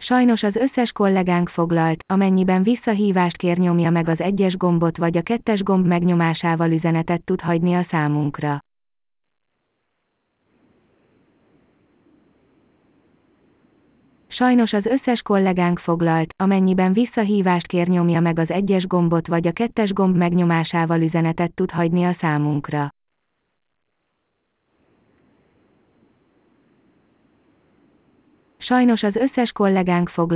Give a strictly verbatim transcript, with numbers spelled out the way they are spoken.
Sajnos az összes kollégánk foglalt, amennyiben visszahívást kér, nyomja meg az egyes gombot vagy a kettes gomb megnyomásával üzenetet tud hagyni a számunkra. Sajnos az összes kollégánk foglalt, amennyiben visszahívást kér, nyomja meg az egyes gombot vagy a kettes gomb megnyomásával üzenetet tud hagyni a számunkra. Sajnos az összes kollégánk foglalt.